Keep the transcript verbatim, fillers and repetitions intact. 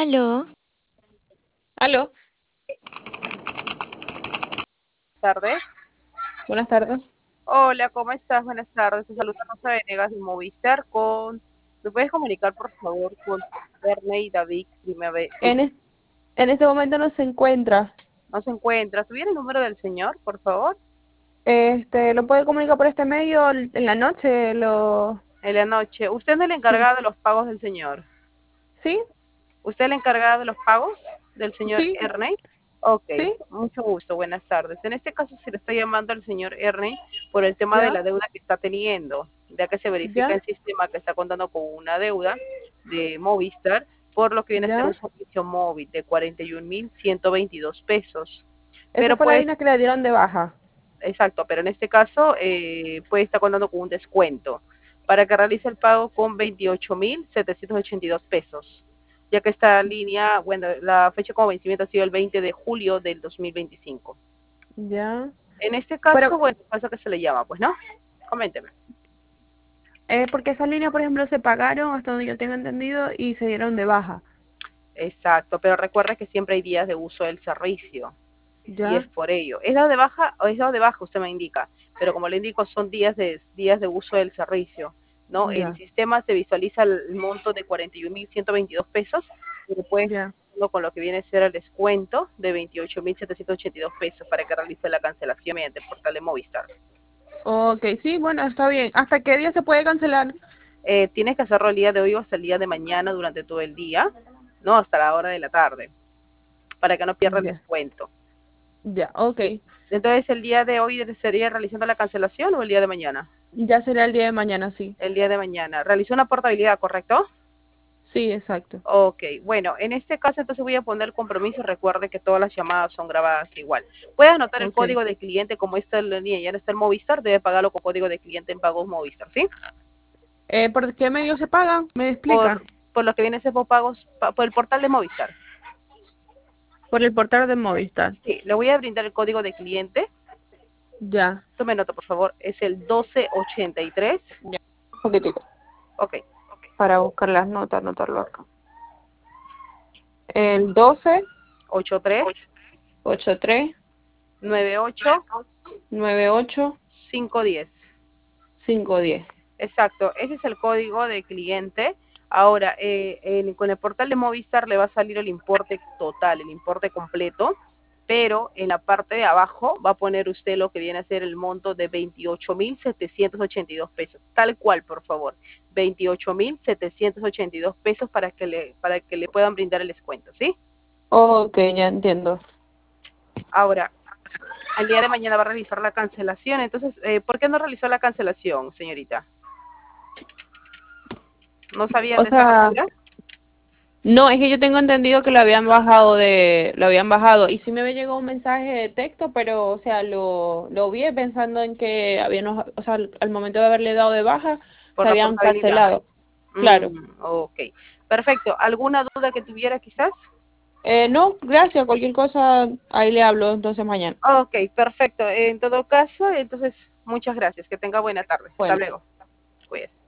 Aló, Aló, Tardes. buenas tardes. Hola, ¿cómo estás? Buenas tardes. Te saluda Rosa Venegas de Movistar. Con... ¿Me puedes comunicar, por favor, con Ernest y David Primave- En, es- en este momento no se encuentra. ¿No se encuentra? ¿Tuviera el número del señor, por favor? Este, ¿lo puede comunicar por este medio l- en la noche? Lo... En la noche. ¿Usted no es la Sí. encargada de los pagos del señor? ¿Sí? ¿Usted es la encargada de los pagos del señor ¿Sí? Ernest? Ok, ¿Sí? mucho gusto, buenas tardes. En este caso se le está llamando al señor Ernest por el tema de ¿Ya? la deuda que está teniendo, ya que se verifica ¿Ya? el sistema que está contando con una deuda de Movistar, por lo que viene a ser ¿Ya? un servicio móvil de cuarenta y un mil ciento veintidós pesos. Esa Pero fue la pues, línea que le dieron de baja. exacto, pero en este caso eh, puede estar contando con un descuento para que realice el pago con veintiocho mil setecientos ochenta y dos pesos, ya que esta línea, bueno, la fecha como vencimiento ha sido el veinte de julio del dos mil veinticinco. ¿Ya? En este Pero, caso, bueno, pasa que se le llama, pues, ¿no? Coménteme. eh, porque esas líneas, por ejemplo, se pagaron hasta donde yo tengo entendido y se dieron de baja. Exacto, pero recuerda que siempre hay días de uso del servicio y es ¿Ya? por ello. ¿Es dado de baja o es dado de baja? Usted me indica, pero como le indico, son días de, días de uso del servicio, ¿no? El ¿Ya? sistema se visualiza el monto de cuarenta y un mil ciento veintidós pesos, pero puede ¿Ya? con lo que viene a ser el descuento de veintiocho mil setecientos ochenta y dos pesos para que realice la cancelación mediante el portal de Movistar. Ok, sí, bueno, está bien. ¿Hasta qué día se puede cancelar? Eh, tienes que hacerlo el día de hoy o hasta el día de mañana durante todo el día, ¿no? Hasta la hora de la tarde, para que no pierda el Ya, descuento. ya, ok. Entonces, ¿el día de hoy sería realizando la cancelación o el día de mañana? Ya será el día de mañana, sí. El día de mañana. ¿Realizó una portabilidad, correcto? Sí, exacto. Ok, bueno, en este caso entonces voy a poner el compromiso. Recuerde que todas las llamadas son grabadas igual. Puede anotar el Ok. código de cliente como está en la línea, ya no está el Movistar, debe pagarlo con código de cliente en pagos Movistar, ¿sí? Eh, ¿por qué medio se pagan? ¿Me explica? Por, por lo que viene a ser por pagos, pa- por el portal de Movistar. Por el portal de Movistar. Sí, le voy a brindar el código de cliente. Ya, Tome nota, por favor. Es el doce ochenta y tres. ya. Un poquitico. Ok. Para buscar las notas, anotarlo acá. El doce, ochenta y tres, ochenta y tres, noventa y ocho, noventa y ocho, quinientos diez. quinientos diez. Exacto, ese es el código de cliente. Ahora, eh, en- con el portal de Movistar le va a salir el importe total, el importe completo, pero en la parte de abajo va a poner usted lo que viene a ser el monto de veintiocho mil setecientos ochenta y dos pesos. Tal cual, por favor. veintiocho mil setecientos ochenta y dos pesos para que le, para que le puedan brindar el descuento, ¿sí? Ok, ya entiendo. Ahora, al día de mañana va a realizar la cancelación. Entonces, eh, ¿por qué no realizó la cancelación, señorita? ¿No sabía O de esa sea, factura? no, es que yo tengo entendido que lo habían bajado de, lo habían bajado. Y sí me había llegado un mensaje de texto, pero, o sea, lo, lo vi pensando en que habíamos, o sea, al, al momento de haberle dado de baja, Por se la habían portabilidad. cancelado. Claro. Mm, ok, perfecto. ¿Alguna duda que tuviera quizás? Eh, no, gracias. Cualquier cosa, ahí le hablo entonces mañana. Ok, perfecto. En todo caso, entonces, muchas gracias. Que tenga buena tarde. Hasta Bueno. luego. Cuídese.